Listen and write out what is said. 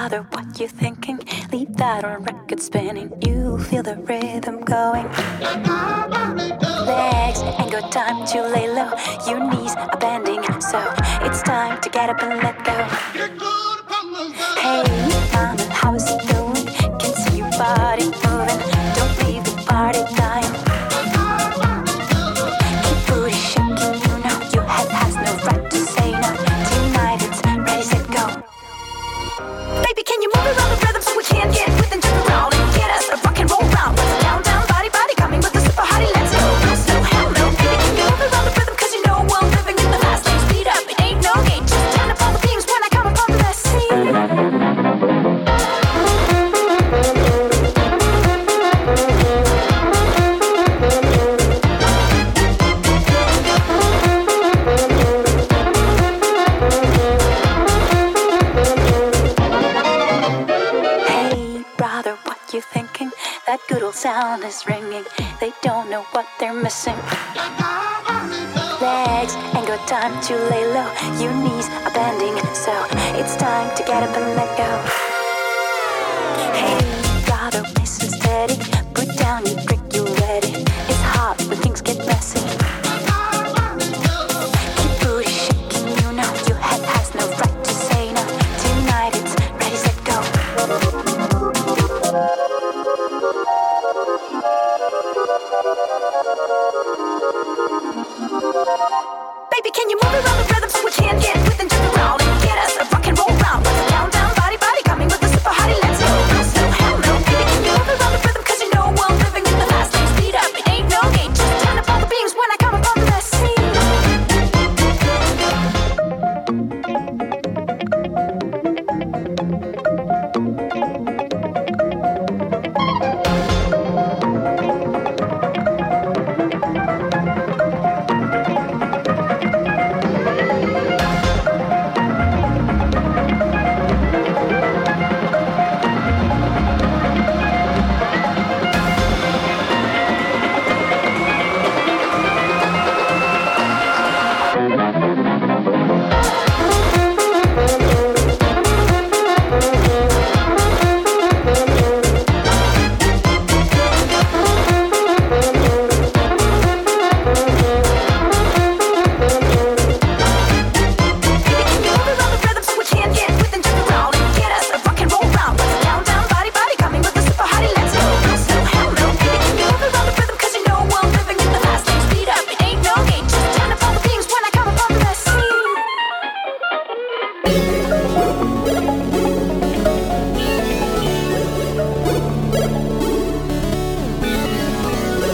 brother, what you thinking? Leave that on record spinning. You feel the rhythm going. Legs ain't got time to lay low. Your knees are bending, so it's time to get up and let go. Hey, mama, how is it going? Can see your body moving. Don't leave the party dying. Keep booty shaking, you know your head has no right to say no. Tonight it's ready, set, go. Baby, can you move around the rhythm so we can get with and jump around and get us a rock and roll round? Let's down, down, body, body, coming with the super hottie. Let's go, no slow, hell no. Baby, can you move around the rhythm? Cause you know I'm living in the fast lane. Speed up, it ain't no game. Just turn up all the beams when I come up on the scene. You thinking that good old sound is ringing? They don't know what they're missing. Legs ain't got time to lay low. Your knees are bending, so it's time to get up and let go. Hey, brother, listen steady. Put down your brick, you ready. It's hot when things get messy.